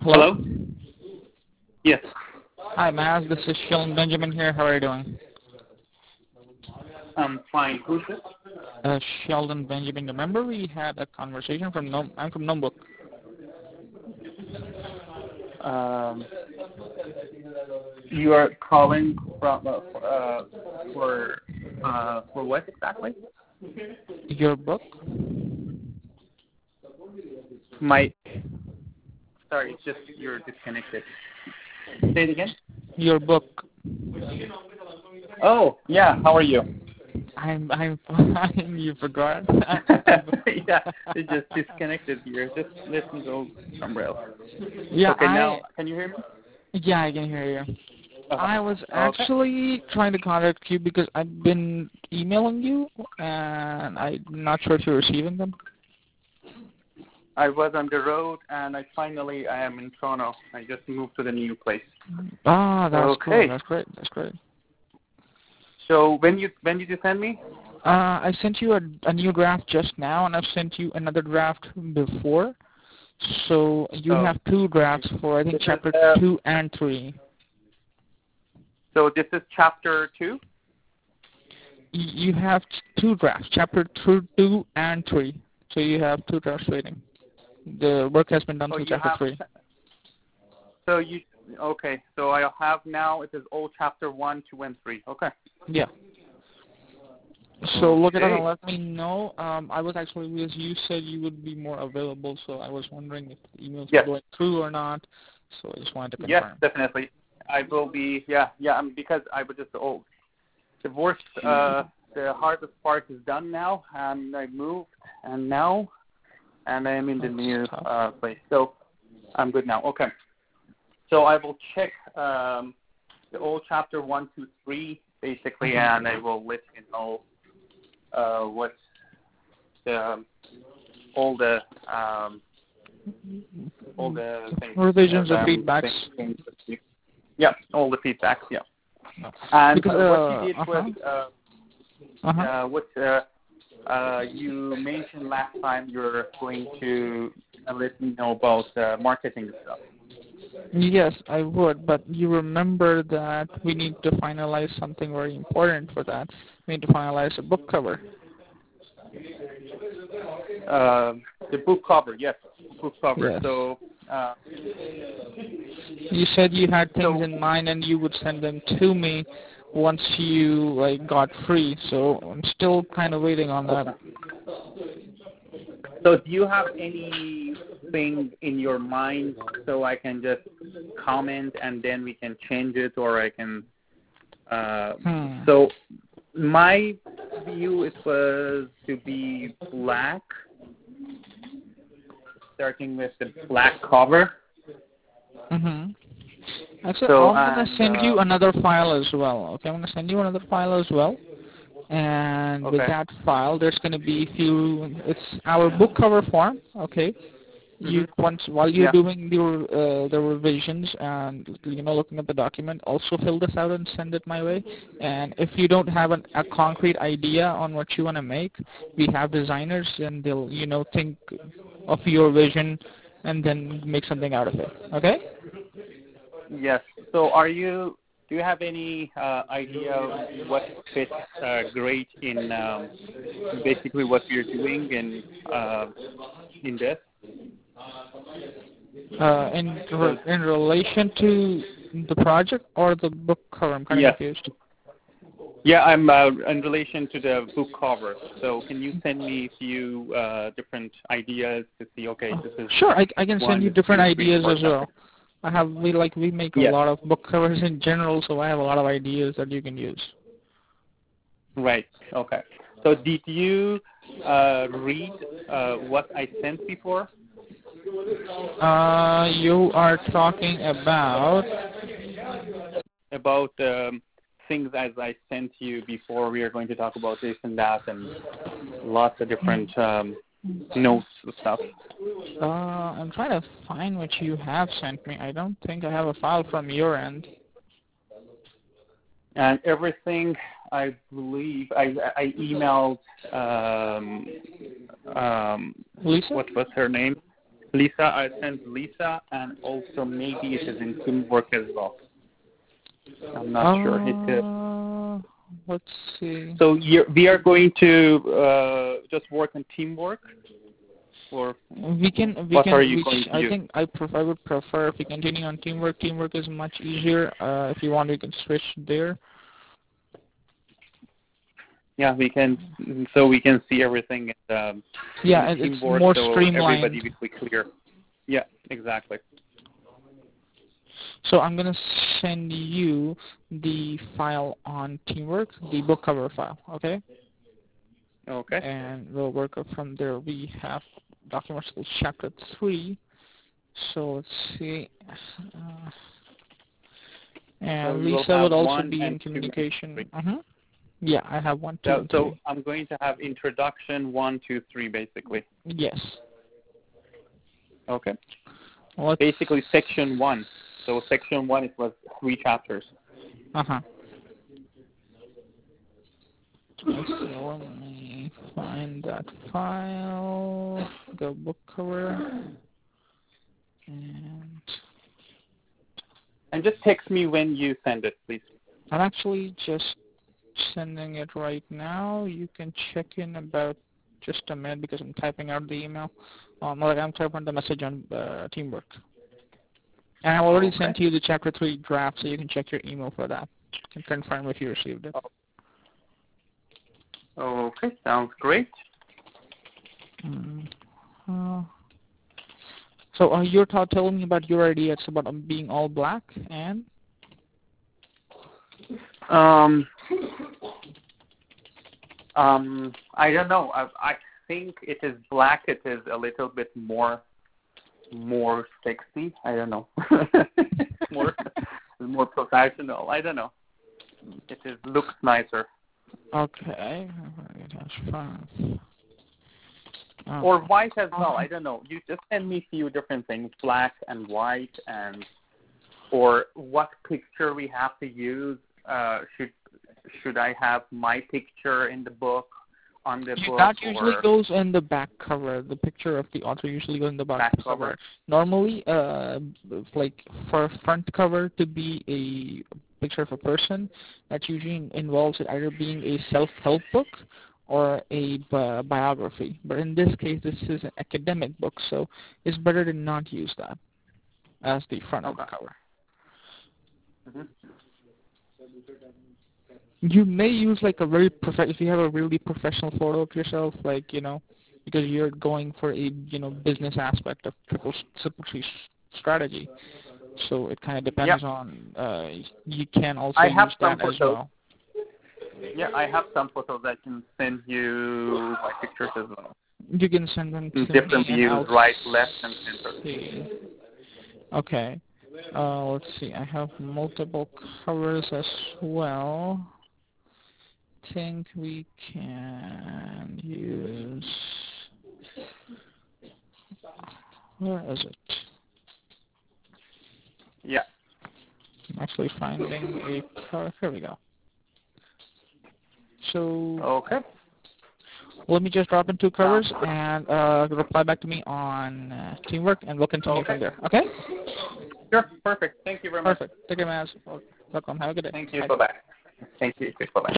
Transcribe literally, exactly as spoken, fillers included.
Hello? Hello? Yes. Hi, Maz. This is Sheldon Benjamin here. How are you doing? I'm fine. Who's this? Uh, Sheldon Benjamin. Remember we had a conversation from Gnome. I'm from Gnomebook. Um, you are calling from uh, uh, for uh, for what exactly? Your book? My sorry, it's just you're disconnected. Say it again. Your book. Oh yeah. How are you? I'm I'm fine. You forgot? Yeah, it just disconnected here. Just let me go somewhere else. Yeah, Okay, I, now can you hear me? Yeah, I can hear you. Uh-huh. I was Okay. actually trying to contact you because I've been emailing you, and I'm not sure if you're receiving them. I was on the road, and I finally I am in Toronto. I just moved to the new place. Ah, that's Okay. cool. That's great. That's great. So when you when did you send me? Uh, I sent you a, a new draft just now, and I've sent you another draft before. So you Oh. have two drafts for, I think, This chapter is, uh, two and three. So this is chapter two? Y- You have two drafts, chapter two, two and three. So you have two drafts waiting. The work has been done Oh, through you chapter have, three. so you, okay, so I have now, it is all chapter one, two, and three. Okay. Yeah. So look it up and Okay. let me know. Um, I was actually, because you said you would be more available, so I was wondering if the emails Yes. were going through or not. So I just wanted to Yes, confirm. definitely. I will be, yeah, yeah, um, because I was just, oh, the worst, uh, the hardest part is done now, and I moved, and now, and I am in the That's new tough. uh, place. So I'm good now. Okay. So I will check um, the old chapter one, two, three, basically, Mm-hmm. and I will let you know uh, what the all the um, all the things. Revisions or Um, feedbacks. things, things yeah, all the feedbacks. Yeah. No. And Because, uh, what uh, you did uh-huh. was uh, Uh-huh. uh, what uh, uh, you mentioned last time. You're going to uh, let me know about uh, marketing stuff. Yes, I would, but you remember that we need to finalize something very important for that. We need to finalize a book cover. Uh, the book cover, yes, book cover. Yes. So, uh, You said you had things so in mind and you would send them to me once you like got free. So I'm still kind of waiting on that. okay. So, do you have anything in your mind so I can just comment and then we can change it, or I can? Uh, Hmm. so, my view it was to be black, starting with the black cover. Mhm. Actually, So I'm gonna and send you um, another file as well. Okay, I'm gonna send you another file as well. And with okay. that file, there's gonna be a few. It's our book cover form. Okay. Hmm. You once while you're Yeah. doing your uh, the revisions and you know looking at the document, also fill this out and send it my way. And if you don't have an, a concrete idea on what you want to make, we have designers and they'll you know think of your vision and then make something out of it. Okay? Yes. So, are you? Do you have any uh, idea what fits uh, great in um, basically what you're doing in uh, in this? Uh, in So, re- in relation to the project or the book cover, I'm kind of yes. confused. Yeah, I'm uh, in relation to the book cover. So, can you send me a few uh, different ideas to see? Okay, Uh, this is sure, I, I can send one, you this is different two, three, ideas for as example. well. I have we like we make a Yes. lot of book covers in general, so I have a lot of ideas that you can use. Right. Okay. So, did you uh, read uh, what I sent before? Uh, you are talking about About um, things as I sent you before. We are going to talk about this and that and lots of different um, notes and stuff. uh, I'm trying to find what you have sent me. I don't think I have a file from your end. And everything, I believe, I, I emailed, um, um, Lisa? what was her name? Lisa, I sent Lisa, and also maybe it is in Teamwork as well. I'm not uh, sure. It is. Let's see. So you're, we are going to uh, just work on Teamwork, or We can, we what can, are you we, going to I do? think I, pref- I would prefer if we continue on Teamwork. Teamwork is much easier. Uh, if you want, we can switch there. Yeah, we can. So we can see everything. In, um, yeah, in it's Teamwork, more so streamlined. everybody will be clear. Yeah, exactly. So I'm going to send you the file on Teamwork, the book cover file, okay? Okay. And we'll work up from there. We have Document Skills Chapter three. So let's see. Uh, and So you will Lisa have would also one be and in two and communication. three. Uh-huh. Yeah, I have one, two, So, and so three. I'm going to have introduction one, two, three, basically. Yes. Okay. Let's, Basically, section one. So section one, it was three chapters. Uh-huh. Let's see, let me find that file, the book cover, and And just text me when you send it, please. I'm actually just sending it right now. You can check in about just a minute because I'm typing out the email. Um, like I'm typing the message on uh, Teamwork. And I already Okay. sent you the chapter three draft, so you can check your email for that. You can confirm if you received it. Okay, sounds great. Mm, uh, so uh, you're t- telling me about your idea. It's about um, being all black and? Um, um, I don't know. I, I think it is black. It is a little bit more, more sexy. I don't know. more, more professional. I don't know. It is looks nicer. Okay. That's fine. Oh. Or white as well. I don't know. You just send me a few different things, black and white, and or what picture we have to use. Uh, should should I have my picture in the book, on the Yeah, book? that usually or goes in the back cover. The picture of the author usually goes in the back, back cover. cover? Normally, uh, like for front cover to be a picture of a person, that usually involves it either being a self-help book or a bi- biography. But in this case, this is an academic book, so it's better to not use that as the front Okay. of the cover. Mm-hmm. You may use like a very prof- if you have a really professional photo of yourself, like you know, because you're going for a you know business aspect of triple triple C strategy. So it kind of depends Yep. on. Uh, you can also I have use some that as photos. well. Yeah, I have some photos. I can send you my pictures as well. You can send them to Different me and views, I'll right, left, and center. see. Okay. Uh, let's see. I have multiple covers as well. Think we can use. Where is it? Yeah. I'm actually finding a cover. Here we go. So Okay. let me just drop in two covers and uh, reply back to me on uh, Teamwork, and we'll continue Okay. from there. Okay? Sure. Perfect. Thank you very much. Perfect. Take care, man. Welcome. Have a good day. Thank you. Bye. Bye-bye. Thank you. Bye-bye.